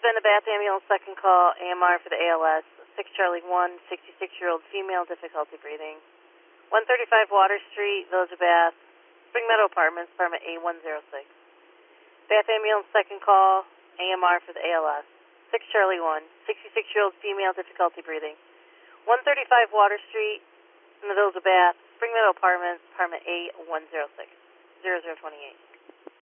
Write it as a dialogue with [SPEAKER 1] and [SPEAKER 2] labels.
[SPEAKER 1] been a Bath ambulance, second call, AMR for the ALS, 6 Charlie 1, 66-year-old female, difficulty breathing. 135 Water Street, Village of Bath, Spring Meadow Apartments, apartment A106. Bath ambulance, second call, AMR for the ALS, 6 Charlie 1, 66-year-old female, difficulty breathing. 135 Water Street, in the Village of Bath, Spring Meadow Apartments, apartment A106, 0028.